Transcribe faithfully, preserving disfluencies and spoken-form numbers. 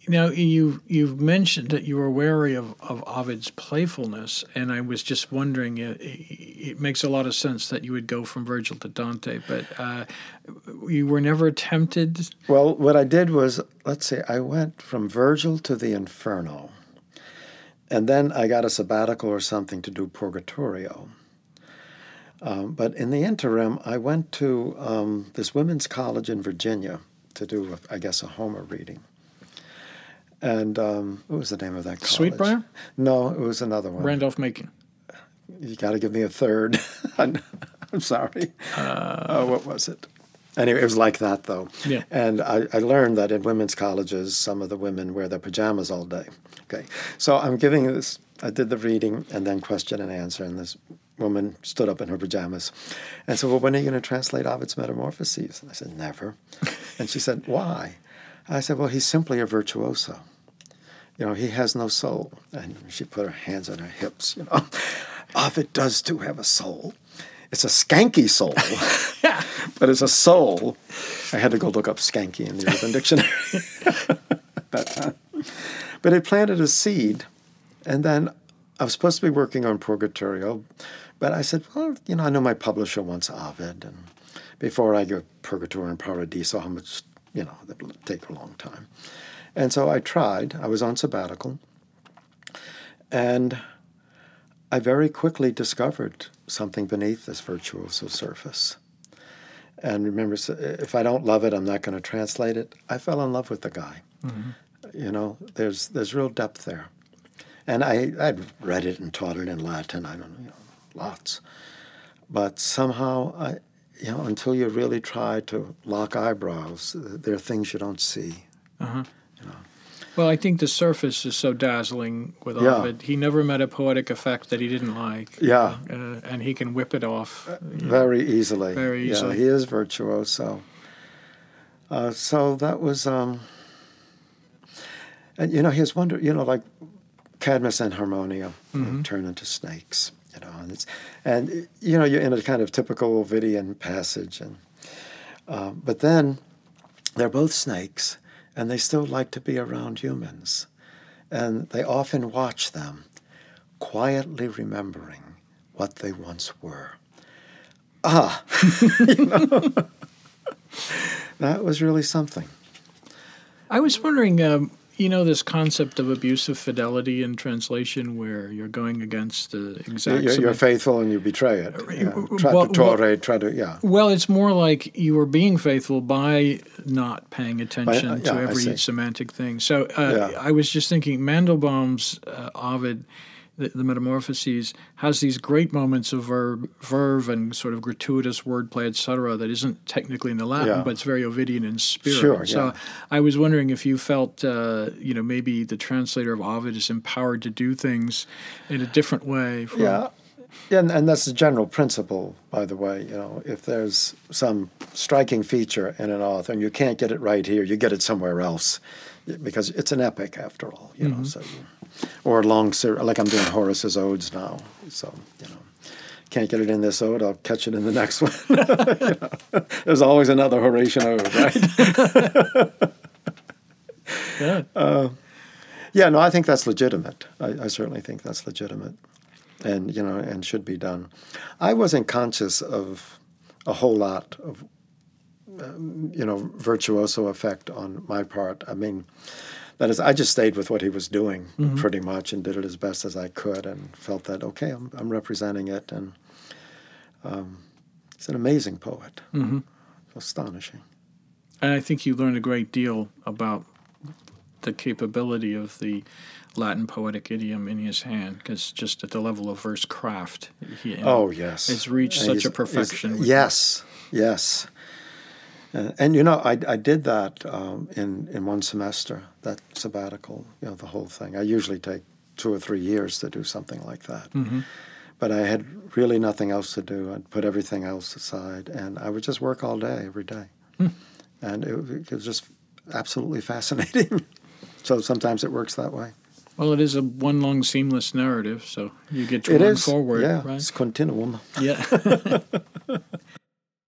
Now, you, you've mentioned that you were wary of, of Ovid's playfulness, and I was just wondering, it, it makes a lot of sense that you would go from Virgil to Dante, but uh, you were never tempted? Well, what I did was, let's see, I went from Virgil to the Inferno, and then I got a sabbatical or something to do Purgatorio. Um, but in the interim, I went to um, this women's college in Virginia to do, I guess, a Homer reading. And um, what was the name of that college? Sweetbriar? No, it was another one. Randolph-Macon. You got to give me a third. I'm sorry. Uh, uh, what was it? Anyway, it was like that, though. Yeah. And I, I learned that in women's colleges, some of the women wear their pajamas all day. Okay. So I'm giving this, I did the reading and then question and answer, and this woman stood up in her pajamas and said, well, when are you going to translate Ovid's Metamorphoses? And I said, never. And she said, why? I said, well, he's simply a virtuoso. You know, he has no soul. And she put her hands on her hips, you know. Ovid does too have a soul. It's a skanky soul, but it's a soul. I had to go look up skanky in the Urban Dictionary at that time. But it planted a seed, and then I was supposed to be working on Purgatorio, but I said, well, you know, I know my publisher wants Ovid, and before I go Purgatorio and Paradiso, how much, you know, that would take a long time. And so I tried. I was on sabbatical, and I very quickly discovered something beneath this virtuoso surface. And remember, if I don't love it, I'm not going to translate it. I fell in love with the guy. Mm-hmm. You know, there's there's real depth there. And I, I'd read it and taught it in Latin, I don't know, you know, lots. But somehow, I, you know, until you really try to lock eyebrows, there are things you don't see. Uh-huh. You know. Well, I think the surface is so dazzling with Yeah. Ovid. He never met a poetic effect that he didn't like. Yeah. Uh, and he can whip it off. Uh, very know, easily. Very easily. Yeah, he is virtuoso. Uh, so that was, um, and, you know, his wonder, you know, like Cadmus and Harmonia mm-hmm. you know, turn into snakes, you know, and, it's, and, you know, you're in a kind of typical Ovidian passage. and uh, But then they're both snakes, and they still like to be around humans. And they often watch them, quietly remembering what they once were. Ah, you know, that was really something. I was wondering, um, you know, this concept of abusive fidelity in translation where you're going against the exact... You're, you're faithful and you betray it. Yeah. Traditore, well, well, tradu- yeah. Well, it's more like you were being faithful by not paying attention by, uh, yeah, to every semantic thing. So uh, yeah. I was just thinking Mandelbaum's uh, Ovid, the, the Metamorphoses, has these great moments of verb, verve and sort of gratuitous wordplay, et cetera, that isn't technically in the Latin, yeah. but it's very Ovidian in spirit. Sure, so yeah. I was wondering if you felt, uh, you know, maybe the translator of Ovid is empowered to do things in a different way. From, yeah, yeah and, and that's the general principle, by the way. You know, if there's some striking feature in an author and you can't get it right here, you get it somewhere else, because it's an epic after all. You mm-hmm. know, so you, or long ser- like I'm doing Horace's odes now. So you know, can't get it in this ode, I'll catch it in the next one. You know, there's always another Horatian ode, right? yeah. Uh, yeah. No, I think that's legitimate. I, I certainly think that's legitimate, and you know, and should be done. I wasn't conscious of a whole lot of, um, you know, virtuoso effect on my part. I mean, that is, I just stayed with what he was doing mm-hmm. pretty much and did it as best as I could and felt that, okay, I'm, I'm representing it. And um, he's an amazing poet. Mm-hmm. Astonishing. And I think you learned a great deal about the capability of the Latin poetic idiom in his hand, because just at the level of verse craft, he you know, oh, yes. it's reached and such a perfection. With yes, him. yes. Uh, and, you know, I, I did that um, in, in one semester, that sabbatical, you know, the whole thing. I usually take two or three years to do something like that. Mm-hmm. But I had really nothing else to do. I'd put everything else aside, and I would just work all day, every day. Mm. And it, it was just absolutely fascinating. So sometimes it works that way. Well, it is a one long seamless narrative, so you get to it run is. forward. Yeah, right? It's continuum. Yeah.